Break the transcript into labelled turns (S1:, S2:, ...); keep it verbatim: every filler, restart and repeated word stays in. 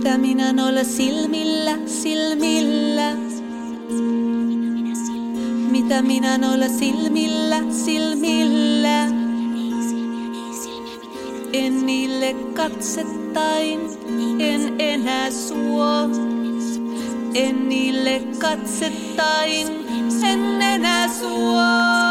S1: Mitä minä noilla silmillä, silmillä? Mitä minä noilla silmillä, silmillä? En niille katsettain, en enää suo. En niille katsettain, en enää suo.